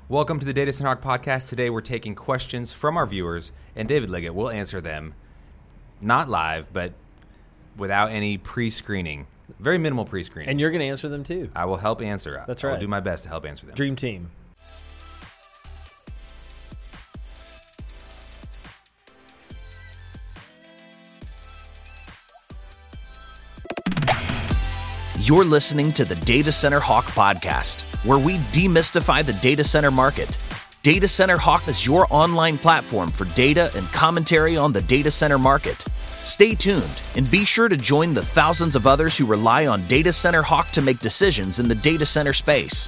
Welcome to the Data Center Hawk Podcast. Today we're taking questions from our viewers, and David Liggett will answer them, not live, but without any pre-screening. Very minimal pre-screening. And you're going to answer them too. I will help answer. That's right. I will do my best to help answer them. Dream team. You're listening to the Data Center Hawk Podcast, where we demystify the data center market. Data Center Hawk is your online platform for data and commentary on the data center market. Stay tuned and be sure to join the thousands of others who rely on Data Center Hawk to make decisions in the data center space.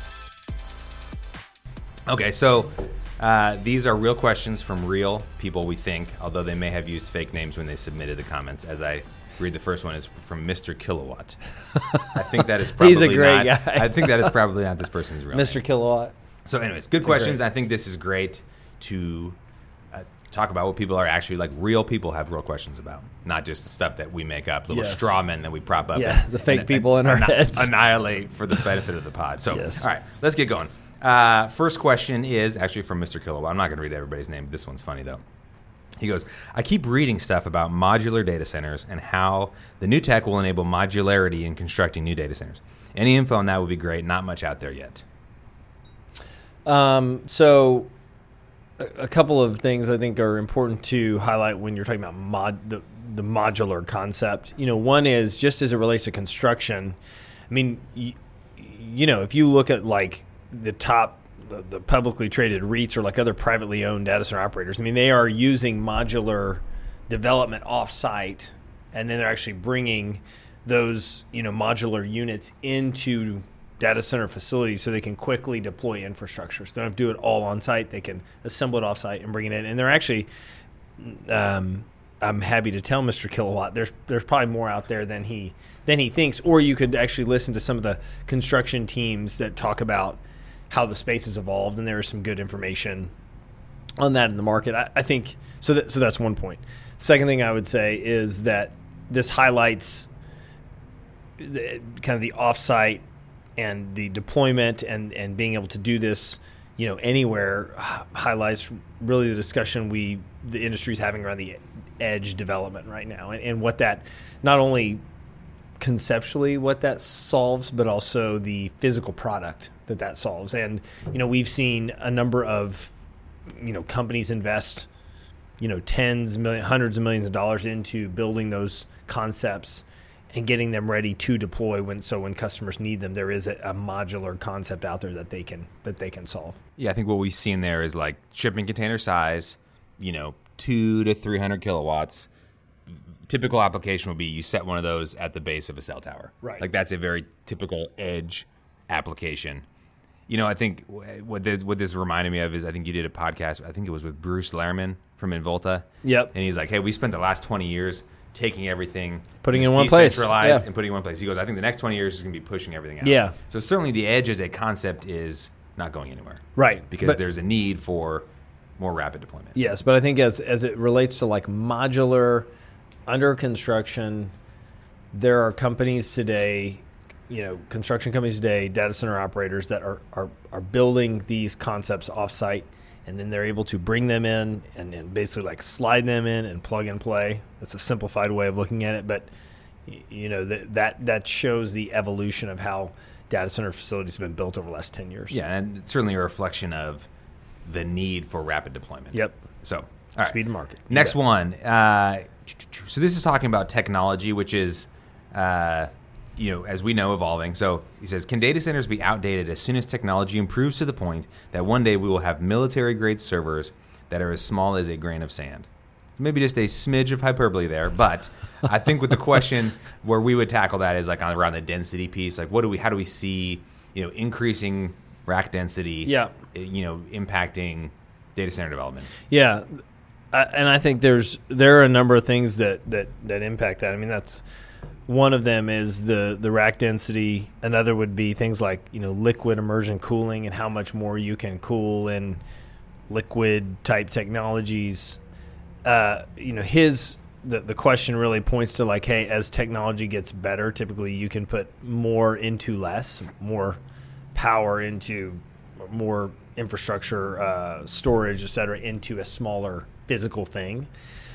Okay, so these are real questions from real people, we think, although they may have used fake names when they submitted the comments. As I read, the first one is from Mr. Kilowatt. I think that is probably He's a great guy. I think that is probably not this person's real Mr. name. Kilowatt. So anyways, good questions. I think this is great to talk about what people are actually, like, real people have real questions about, not just stuff that we make up, little straw men that we prop up. Yeah, the fake people in our heads. Annihilate for the benefit of the pod. So, Yes. All right, let's get going. First question is actually from Mr. Kilowatt. I'm not going to read everybody's name. This one's funny, though. He goes, I keep reading stuff about modular data centers and how the new tech will enable modularity in constructing new data centers. Any info on that would be great. Not much out there yet. So a couple of things I think are important to highlight when you're talking about the modular concept. You know, one is just as it relates to construction. I mean, you know, if you look at like the publicly traded REITs or like other privately owned data center operators, I mean, they are using modular development off-site, and then they're actually bringing those, you know, modular units into data center facilities so they can quickly deploy infrastructure. So they don't have to do it all on site. They can assemble it off-site and bring it in. And they're actually, I'm happy to tell Mr. Kilowatt, there's probably more out there than he thinks. Or you could actually listen to some of the construction teams that talk about how the space has evolved, and there is some good information on that in the market. I think so. So that's one point. The second thing I would say is that this highlights kind of the offsite and the deployment and being able to do this, you know, anywhere, highlights really the discussion the industry is having around the edge development right now, and what that, not only conceptually what that solves, but also the physical product that solves. And, you know, we've seen a number of, you know, companies invest, you know, hundreds of millions of dollars into building those concepts and getting them ready to deploy when customers need them. There is a modular concept out there that they can solve. Yeah, I think what we've seen there is like shipping container size, you know, 200 to 300 kilowatts. Typical application would be you set one of those at the base of a cell tower. Right. Like that's a very typical edge application. You know, I think what this reminded me of is I think you did a podcast, I think it was with Bruce Lehrman from Involta. Yep. And he's like, hey, we spent the last 20 years taking everything, putting in one place, decentralized, and putting it in one place. He goes, I think the next 20 years is going to be pushing everything out. Yeah. So certainly the edge as a concept is not going anywhere. Right. Because there's a need for more rapid deployment. Yes, but I think as it relates to like modular under construction, there are companies today, you know, construction companies today, data center operators that are building these concepts offsite, and then they're able to bring them in and basically like slide them in and plug and play. That's a simplified way of looking at it, but you know that shows the evolution of how data center facilities have been built over the last 10 years. Yeah, and it's certainly a reflection of the need for rapid deployment. Yep. So, all right. Speed to market. Next one. So this is talking about technology, which is, you know, as we know, evolving. So he says, can data centers be outdated as soon as technology improves to the point that one day we will have military-grade servers that are as small as a grain of sand? Maybe just a smidge of hyperbole there, but I think with the question where we would tackle that is like around the density piece. Like, how do we see, you know, increasing rack density, Yeah. you know, impacting data center development? Yeah. And I think there are a number of things that impact that. I mean, that's one of them is the rack density. Another would be things like, you know, liquid immersion cooling and how much more you can cool in liquid type technologies. You know, the question really points to like, hey, as technology gets better, typically you can put more into less, more power into more infrastructure, storage, et cetera, into a smaller physical thing.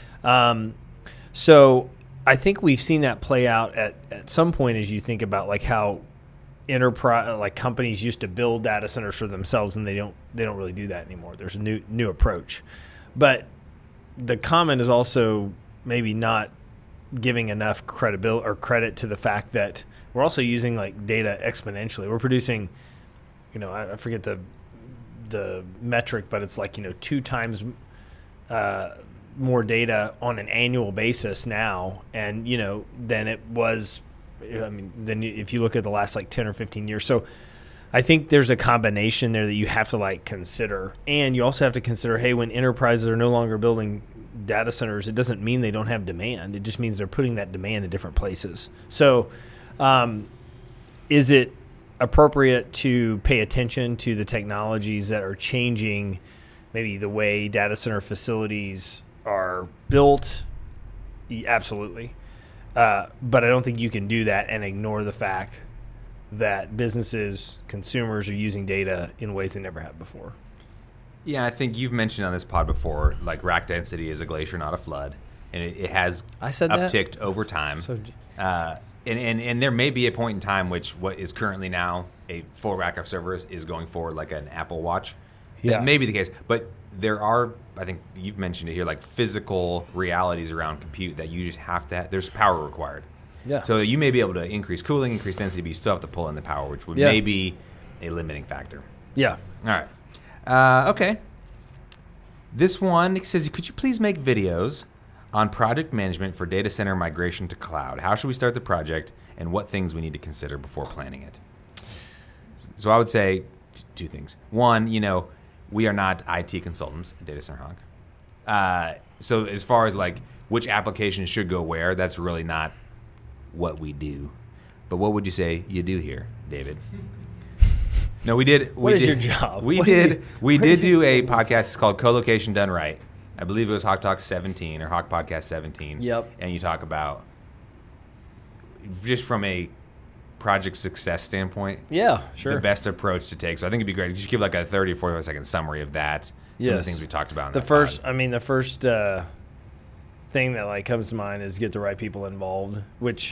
So I think we've seen that play out at some point as you think about like how enterprise, like companies used to build data centers for themselves, and they don't really do that anymore. There's a new approach, but the comment is also maybe not giving enough credibility or credit to the fact that we're also using like data exponentially. We're producing, I forget the metric, but it's like 2 times more data on an annual basis now, and than it was. Then if you look at the last like 10 or 15 years. So I think there's a combination there that you have to like consider. And you also have to consider, hey, when enterprises are no longer building data centers, it doesn't mean they don't have demand. It just means they're putting that demand in different places. So is it appropriate to pay attention to the technologies that are changing maybe the way data center facilities are built? Absolutely. But I don't think you can do that and ignore the fact that businesses, consumers are using data in ways they never have before. Yeah, I think you've mentioned on this pod before, like rack density is a glacier, not a flood, and it has upticked over time. And there may be a point in time which what is currently now a full rack of servers is going forward like an Apple Watch. Yeah. That may be the case, but there are, I think you've mentioned it here, like physical realities around compute that you just have to there's power required. Yeah. So you may be able to increase cooling, increase density, but you still have to pull in the power, which would may be a limiting factor. Yeah. All right. Okay. This one says, could you please make videos on project management for data center migration to cloud? How should we start the project, and what things we need to consider before planning it? So I would say 2 things. One, we are not IT consultants at Data Center Hawk. So as far as like which applications should go where, that's really not what we do. But what would you say you do here, David? No, we did. What is your job? We did do a podcast. It's called Co-Location Done Right. I believe it was Hawk Talk 17 or Hawk Podcast 17. Yep. And you talk about just from a project success standpoint, sure, the best approach to take. So I think it'd be great. Just give like a 30 or 45 second summary of that. Some of the things we talked about. The first thing that like comes to mind is get the right people involved, which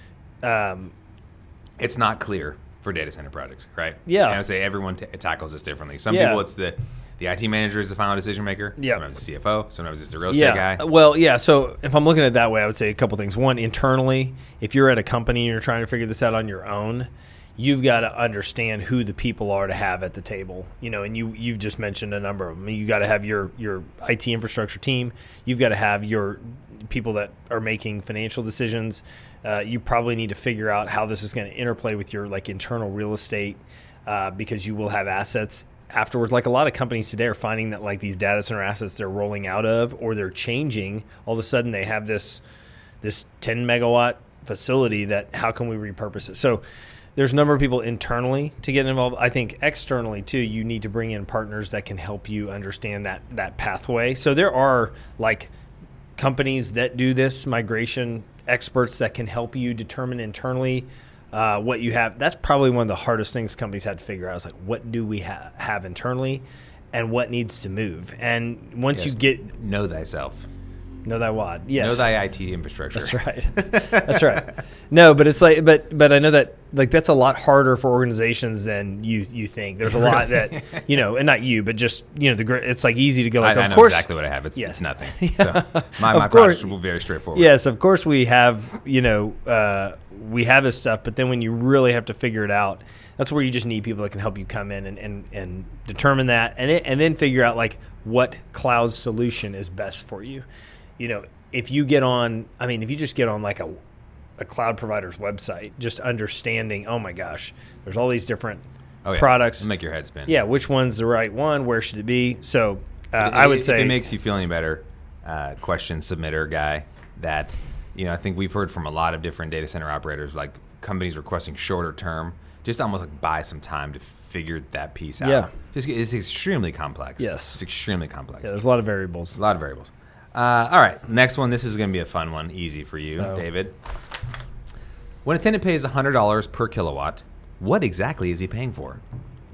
it's not clear for data center projects, right? Yeah. And I would say everyone tackles this differently. Some people, it's the IT manager is the final decision maker. Yeah. Sometimes the CFO. Sometimes it's the real estate guy. Well, yeah. So if I'm looking at it that way, I would say a couple things. One, internally, if you're at a company and you're trying to figure this out on your own, you've got to understand who the people are to have at the table. And you've just mentioned a number of them. You got to have your IT infrastructure team. You've got to have your people that are making financial decisions. You probably need to figure out how this is going to interplay with your like internal real estate, because you will have assets afterwards. Like a lot of companies today are finding that like these data center assets they're rolling out of or they're changing, all of a sudden they have this 10 megawatt facility that how can we repurpose it? So there's a number of people internally to get involved. I think externally too, you need to bring in partners that can help you understand that pathway. So there are like companies that do this, migration experts that can help you determine internally what you have. That's probably one of the hardest things companies had to figure out is like, what do we have internally and what needs to move? And once you get... Know thyself. Know thy what? Yes. Know thy IT infrastructure. That's right. That's right. No, but it's like, but I know that like that's a lot harder for organizations than you think. There's a lot that and not you, but just it's like easy to go. Like, I know exactly what I have. It's nothing. So my project will be very straightforward. Yes, of course we have we have this stuff, but then when you really have to figure it out, that's where you just need people that can help you come in and determine that, and then figure out like what cloud solution is best for you. If you just get on like a cloud provider's website, just understanding, oh my gosh, there's all these different products. It'll make your head spin. Yeah, which one's the right one? Where should it be? So I would say, if it makes you feel any better, question submitter guy that I think we've heard from a lot of different data center operators, like companies requesting shorter term, just almost like buy some time to figure that piece out. Yeah, it's extremely complex. Yes, it's extremely complex. Yeah, there's a lot of variables. All right, next one. This is going to be a fun one, easy for you, David. When a tenant pays $100 per kilowatt, what exactly is he paying for?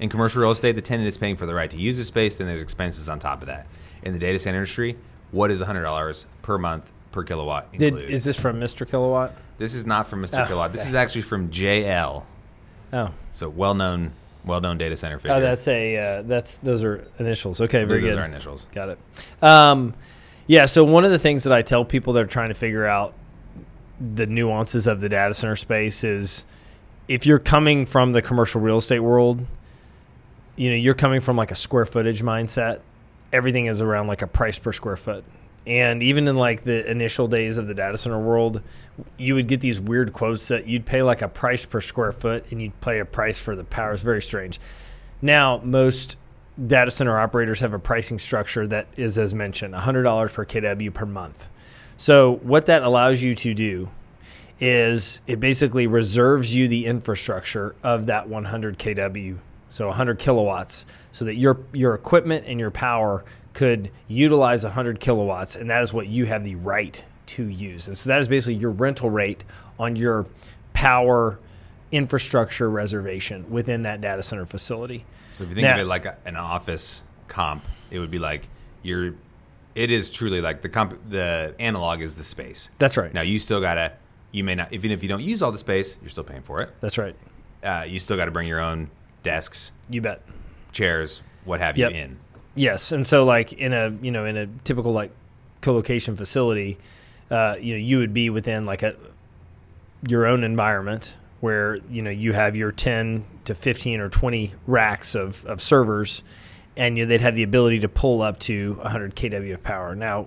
In commercial real estate, the tenant is paying for the right to use the space, then there's expenses on top of that. In the data center industry, what is $100 per month per kilowatt include? Is this from Mr. Kilowatt? This is not from Mr. Oh, Kilowatt. This okay. is actually from JL. Oh. So well-known data center figure. Oh, those are initials. Okay, very Those good. are initials. Got it. Yeah, so one of the things that I tell people that are trying to figure out the nuances of the data center space is if you're coming from the commercial real estate world, you're coming from like a square footage mindset. Everything is around like a price per square foot. And even in like the initial days of the data center world, you would get these weird quotes that you'd pay like a price per square foot and you'd pay a price for the power. It's very strange. Now, most data center operators have a pricing structure that is, as mentioned, $100 per kW per month. So what that allows you to do is it basically reserves you the infrastructure of that 100 kW, so 100 kilowatts, so that your equipment and your power could utilize 100 kilowatts, and that is what you have the right to use. And so that is basically your rental rate on your power infrastructure reservation within that data center facility. So if you think of it like an office comp, it would be like it is truly like the analog is the space. That's right. Now you may not, even if you don't use all the space, you're still paying for it. That's right. You still got to bring your own desks, You bet. chairs, what have Yep. you in. Yes, and so like in a typical like co-location facility, you would be within like your own environment where you have your 10 to 15 or 20 racks of servers, and they'd have the ability to pull up to 100 kW of power. Now,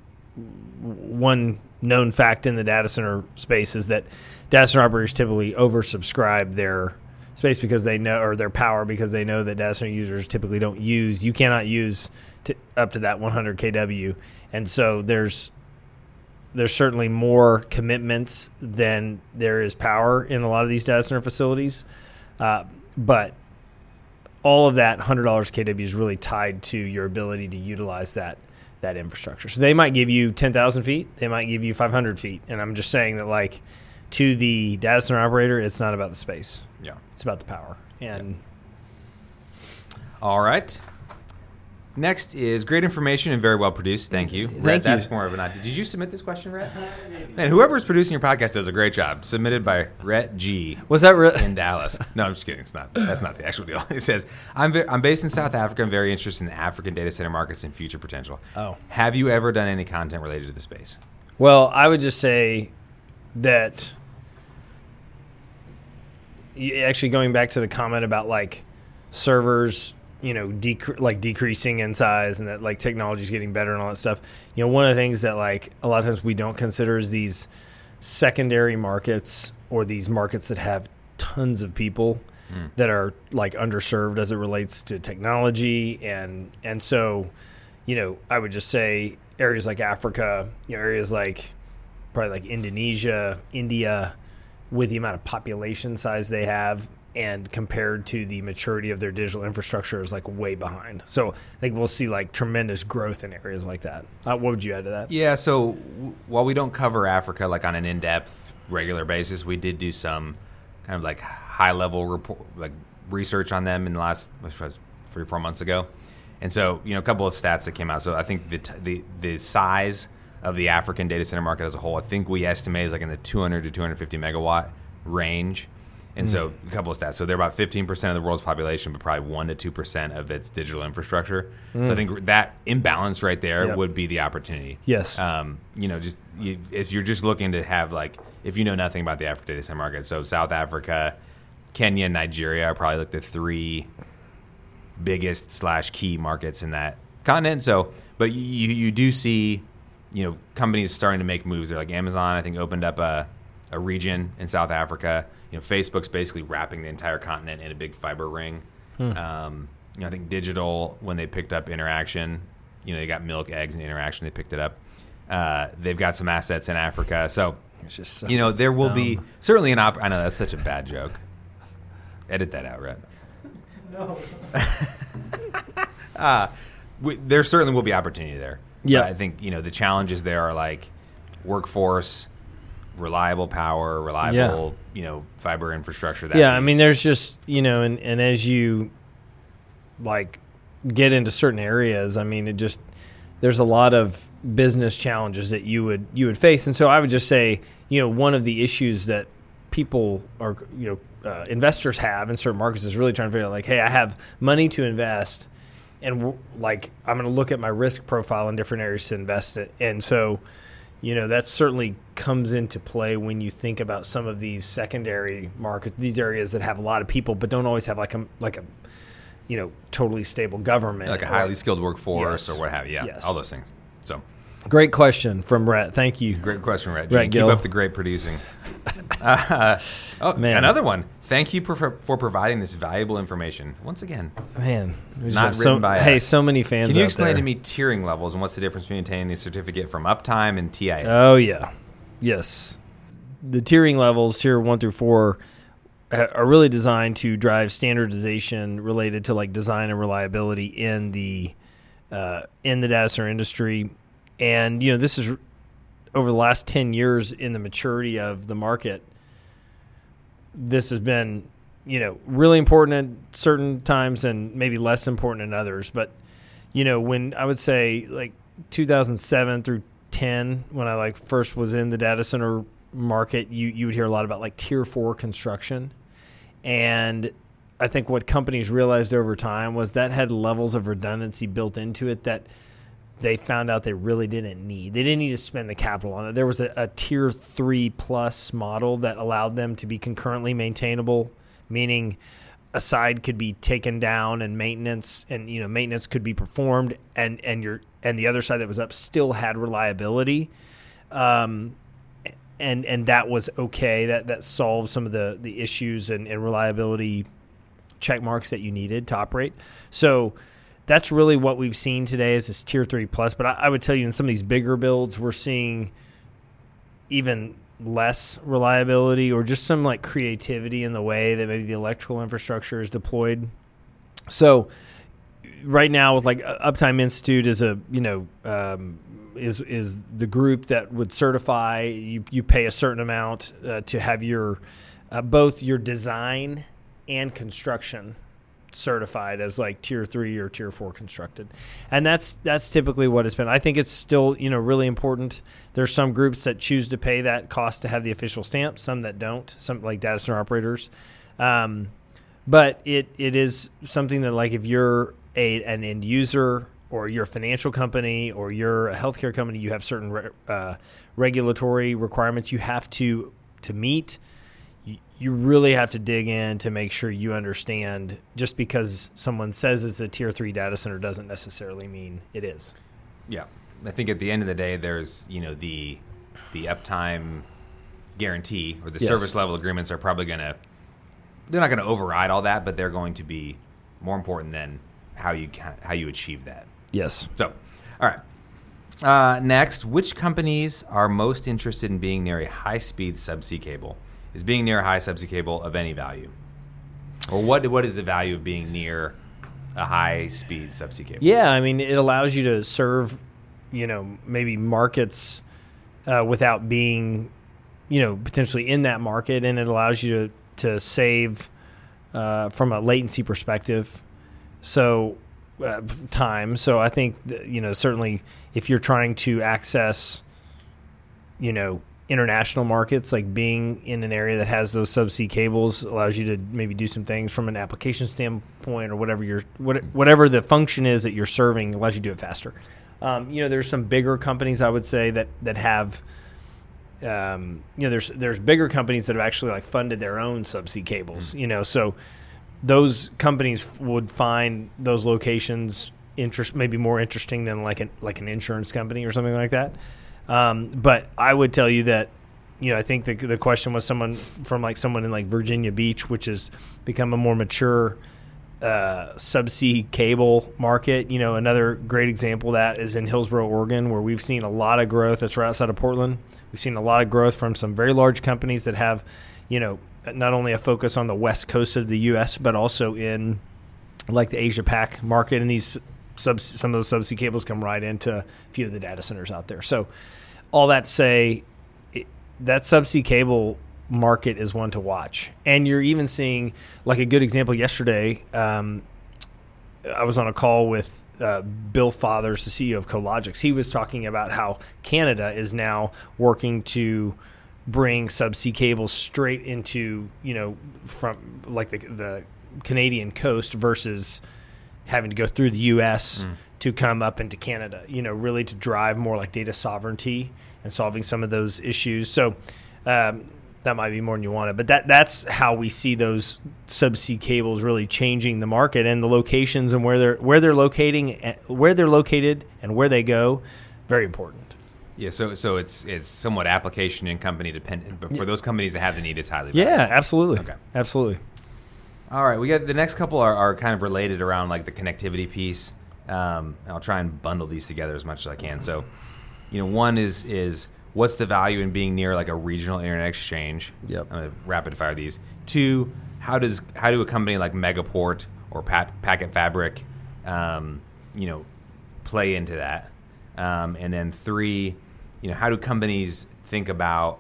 one known fact in the data center space is that data center operators typically oversubscribe their space because they know, or their power, because they know that data center users typically you cannot use up to that 100 kW. And so there's certainly more commitments than there is power in a lot of these data center facilities. But all of that $100 kW is really tied to your ability to utilize that infrastructure. So they might give you 10,000 feet, they might give you 500 feet. And I'm just saying that, like, to the data center operator, it's not about the space. Yeah. It's about the power. And All right. Next is great information and very well produced. Thank you. Thank Rhett, you. that's more of an idea. Did you submit this question, Rhett? Man, whoever's producing your podcast does a great job. Submitted by Rhett G. was that really? in Dallas. No, I'm just kidding. It's not. That's not the actual deal. It says, I'm based in South Africa. I'm very interested in African data center markets and future potential. Oh. Have you ever done any content related to the space? Well, I would just say that actually going back to the comment about like servers, decreasing in size, and that like technology is getting better and all that stuff. One of the things that like a lot of times we don't consider is these secondary markets, or these markets that have tons of people that are like underserved as it relates to technology. And so, I would just say areas like Africa, areas like probably like Indonesia, India, with the amount of population size they have, and compared to the maturity of their digital infrastructure, is like way behind. So I think we'll see like tremendous growth in areas like that. What would you add to that? Yeah, so while we don't cover Africa like on an in-depth, regular basis, we did do some kind of like high-level report, like research on them in the last 3 or 4 months ago. And so, a couple of stats that came out. So I think the size of the African data center market as a whole, I think we estimate is like in the 200 to 250 megawatt range. And so a couple of stats. So they're about 15% of the world's population, but probably 1 to 2% of its digital infrastructure. So I think that imbalance right there would be the opportunity. Yes. If you're just looking to have like, if you know nothing about the African data center market, so South Africa, Kenya, and Nigeria are probably like the 3 biggest / key markets in that continent. So, but you do see, companies starting to make moves. They're like Amazon, I think, opened up a region in South Africa. Facebook's basically wrapping the entire continent in a big fiber ring. I think Digital, when they picked up Interaction, they got Milk, Eggs, and Interaction. They picked it up. They've got some assets in Africa. So, It's just there will be certainly an I know that's such a bad joke. Edit that out, Rhett. No. There certainly will be opportunity there. Yeah. But I think, the challenges there are like workforce, reliable power, reliable, fiber infrastructure. That I piece. mean, there's just, and as you like get into certain areas, I mean, there's a lot of business challenges that you would face. And so I would just say, one of the issues that people are, investors have in certain markets is really trying to figure out, like, hey, I have money to invest, and like I'm going to look at my risk profile in different areas to invest it. And so, that certainly comes into play when you think about some of these secondary markets, these areas that have a lot of people but don't always have like a totally stable government, like a highly skilled workforce, yes. or what have you. Yeah, yes. all those things. So, great question from Rhett. Thank you. Great question, Rhett. Rhett Keep Gill. up the great producing. Man. Another one. Thank you for providing this valuable information. Once again, man, not written by us. Hey, so many fans. Can you out explain there. to me tiering levels and what's the difference between obtaining the certificate from Uptime and TIA? Oh yeah, yes. The tiering levels, tier 1 through 4, are really designed to drive standardization related to like design and reliability in the data center industry. And this is over the last 10 years in the maturity of the market. This has been really important at certain times and maybe less important in others. But when I would say like 2007 through 10, when I like first was in the data center market, you would hear a lot about like tier 4 construction. And I think what companies realized over time was that had levels of redundancy built into it that they found out they really didn't need. They didn't need to spend the capital on it. There was a tier 3 plus model that allowed them to be concurrently maintainable, meaning a side could be taken down and maintenance could be performed, and the other side that was up still had reliability. And that was okay. That solved some of the issues and reliability check marks that you needed to operate. So that's really what we've seen today is this tier 3 plus. But I would tell you in some of these bigger builds, we're seeing even less reliability or just some like creativity in the way that maybe the electrical infrastructure is deployed. So right now with like Uptime Institute is is the group that would certify. You pay a certain amount to have your both your design and construction certified as like tier 3 or tier 4 constructed. And that's typically what it's been. I think it's still, really important. There's some groups that choose to pay that cost to have the official stamp, some that don't, some like data center operators. But it is something that like if you're an end user or you're a financial company or you're a healthcare company, you have certain regulatory requirements you have to meet. You really have to dig in to make sure you understand. Just because someone says it's a tier 3 data center doesn't necessarily mean it is. Yeah. I think at the end of the day, there's, the uptime guarantee or the Yes. service level agreements are probably they're not going to override all that, but they're going to be more important than how you achieve that. Yes. So, all right. Next, which companies are most interested in being near a high-speed subsea cable? Is being near a high subsea cable of any value? Or what is the value of being near a high-speed subsea cable? Yeah, I mean, it allows you to serve, maybe markets without being, potentially in that market, and it allows you to save from a latency perspective. So time. So I think certainly if you're trying to access, international markets, like being in an area that has those subsea cables allows you to maybe do some things from an application standpoint or whatever the function is that you're serving allows you to do it faster. There's some bigger companies I would say that have, there's bigger companies that have actually like funded their own subsea cables, so those companies would find those locations maybe more interesting than like an insurance company or something like that. But I would tell you that, I think the question was someone in like Virginia Beach, which has become a more mature subsea cable market. Another great example of that is in Hillsboro, Oregon, where we've seen a lot of growth. That's right outside of Portland. We've seen a lot of growth from some very large companies that have, not only a focus on the west coast of the U.S., but also in like the Asia Pac market. And some of those subsea cables come right into a few of the data centers out there. So all that to say, that subsea cable market is one to watch. And you're even seeing, like a good example yesterday, I was on a call with Bill Fathers, the CEO of Cologix. He was talking about how Canada is now working to bring subsea cables straight into, from like the Canadian coast versus having to go through the U.S. to come up into Canada, really to drive more like data sovereignty and solving some of those issues. So that might be more than you wanted, but that's how we see those subsea cables really changing the market and the locations and where they're located and where they go. Very important. Yeah, so it's somewhat application and company dependent, but for those companies that have the need, it's highly valuable. Yeah, absolutely. Okay. Absolutely. All right, we got the next couple are kind of related around like the connectivity piece. I'll try and bundle these together as much as I can. So, one is what's the value in being near like a regional internet exchange? Yep. I'm gonna rapid fire these. 2, how do a company like Megaport or Packet Fabric, play into that? And then 3, how do companies think about,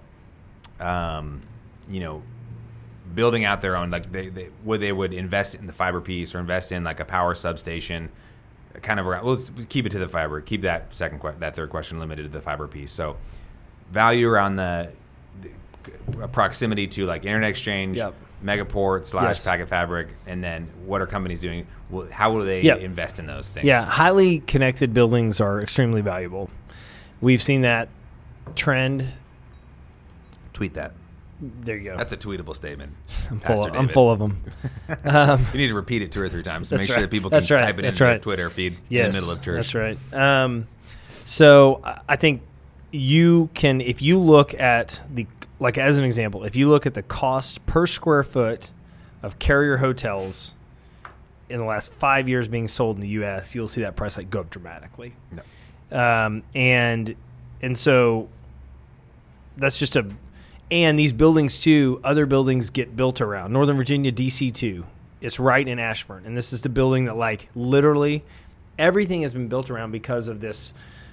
building out their own, like they would invest in the fiber piece or invest in like a power substation, kind of around. Well, let's keep it to the fiber. Keep that third question limited to the fiber piece. So, value around the proximity to like internet exchange, Megaport / Packet Fabric, and then what are companies doing? How will they invest in those things? Yeah, highly connected buildings are extremely valuable. We've seen that trend. Tweet that. There you go. That's a tweetable statement. I'm full of them. You need to repeat it 2 or 3 times to make sure that people can type it into their Twitter feed in the middle of church. That's right. So I think you can, if you look at like as an example, if you look at the cost per square foot of carrier hotels in the last 5 years being sold in the U.S., you'll see that price go up dramatically. No. And so that's just and these buildings too, other buildings get built around. Northern Virginia, DC2, it's right in Ashburn. And this is the building that like literally everything has been built around because of this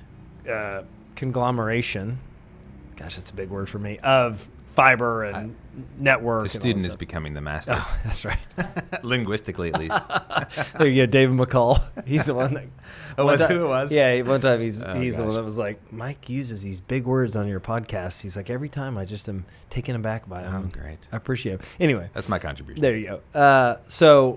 conglomeration. Gosh, that's a big word for me, of fiber and network. The student is becoming the master. Oh, that's right. Linguistically, at least. There you go, David McCall. He's the one that... Who it was? Yeah, one time he's the one that was like, Mike uses these big words on your podcast. He's like, every time I just am taken aback by them. Oh, great. I appreciate it. Anyway. That's my contribution. There you go. So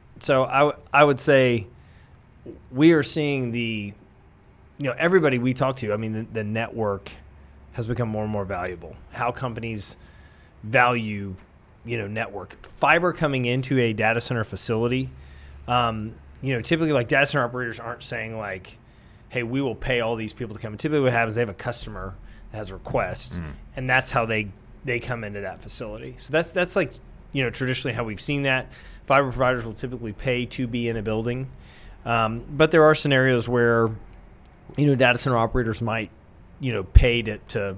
I would say we are seeing everybody we talk to, I mean, the network has become more and more valuable. How companies value, network. Fiber coming into a data center facility, typically like data center operators aren't saying like, hey, we will pay all these people to come. And typically what happens is they have a customer that has a request, and that's how they come into that facility. So that's like, traditionally how we've seen that. Fiber providers will typically pay to be in a building. But there are scenarios where, data center operators might, pay to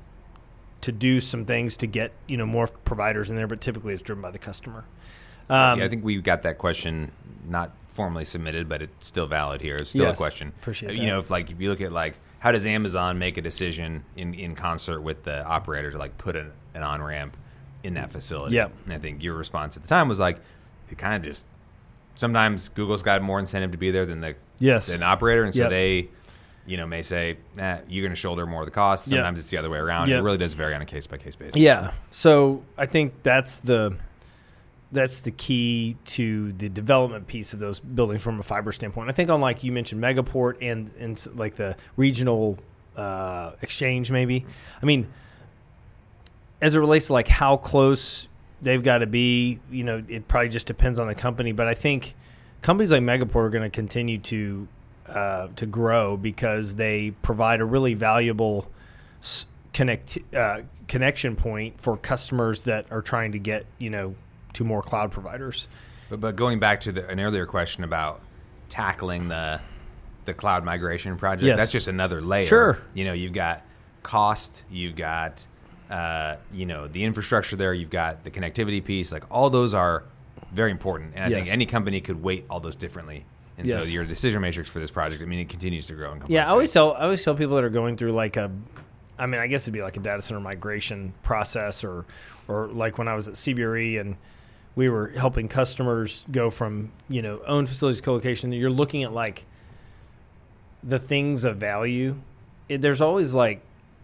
do some things to get, more providers in there, but typically it's driven by the customer. I think we got that question not formally submitted, but it's still valid here. It's still a question. Appreciate that. If you look at how does Amazon make a decision in concert with the operator to put an on-ramp in that facility? Yeah. And I think your response at the time was it kind of just sometimes Google's got more incentive to be there than the operator, and so they may say, you're going to shoulder more of the cost. Sometimes it's the other way around. It really does vary on a case-by-case basis. Yeah. So I think that's the key to the development piece of those buildings from a fiber standpoint. I think on you mentioned Megaport and the regional exchange maybe. I mean, as it relates to how close they've got to be, it probably just depends on the company. But I think companies like Megaport are going to continue to grow because they provide a really valuable connection point for customers that are trying to get to more cloud providers. But going back to an earlier question about tackling the cloud migration project, that's just another layer. Sure. You've got cost, you've got the infrastructure there, you've got the connectivity piece. All those are very important, and I think any company could weight all those differently. And so your decision matrix for this project, it continues to grow in complexity. Yeah, I always tell people that are going through I guess it'd be like a data center migration process, or like when I was at CBRE and we were helping customers go from, own facilities co-location. You're looking at like the things of value. There's always like,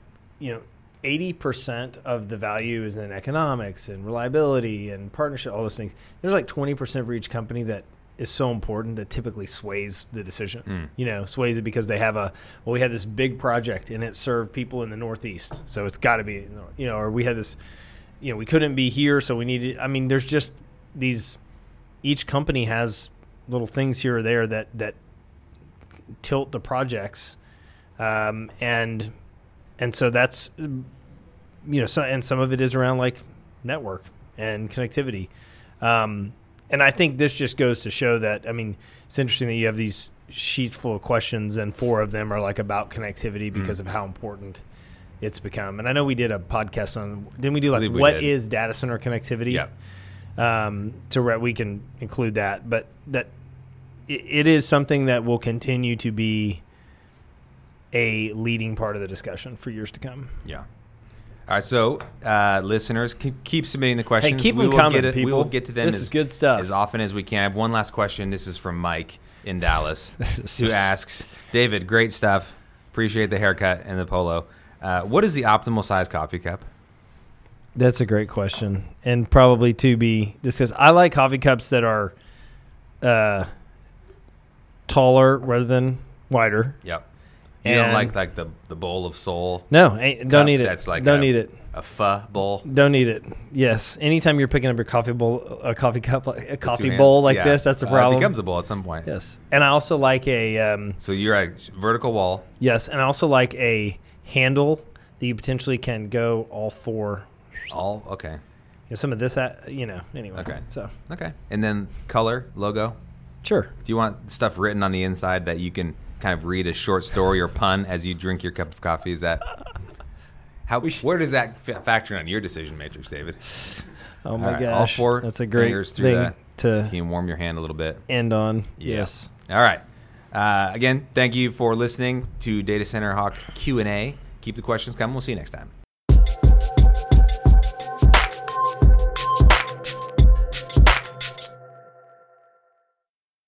80% of the value is in economics and reliability and partnership, all those things. There's like 20% for each company that is so important that typically sways the decision. Sways it because they have we had this big project and it served people in the Northeast. So it's got to be, or we had this, we couldn't be here. So we needed, there's just each company has little things here or there that tilt the projects. And so that's, and some of it is around like network and connectivity. And I think this just goes to show that, it's interesting that you have these sheets full of questions and 4 of them are like about connectivity because of how important it's become. And I know we did a podcast on, didn't we do like what is data center connectivity? Yeah. So we can include that, but that it is something that will continue to be a leading part of the discussion for years to come. Yeah. All right, so listeners, keep submitting the questions. Hey, keep them coming, people. We will get to them this is good stuff. As often as we can. I have one last question. This is from Mike in Dallas, who asks, David, great stuff. Appreciate the haircut and the polo. What is the optimal size coffee cup? That's a great question, and probably to be discussed. I like coffee cups that are taller rather than wider. Yep. You don't like the bowl of soul? No, don't need it. That's like don't need it. A pho bowl? Don't need it. Yes. Anytime you're picking up your coffee bowl, a coffee cup, a coffee bowl like this, that's a problem. It becomes a bowl at some point. Yes. And I also like a... so you're a vertical wall. Yes. And I also like a handle that you potentially can go all 4. Okay. Yeah, some of this, anyway. Okay. So. Okay. And then color, logo? Sure. Do you want stuff written on the inside that you can kind of read a short story or pun as you drink your cup of coffee? Is that where does that factor in your decision matrix, David? Oh my gosh, all 4 that's a great fingers through thing to can you warm your hand a little bit. End on. Yes. All right. Again, thank you for listening to Data Center Hawk Q&A. Keep the questions coming. We'll see you next time.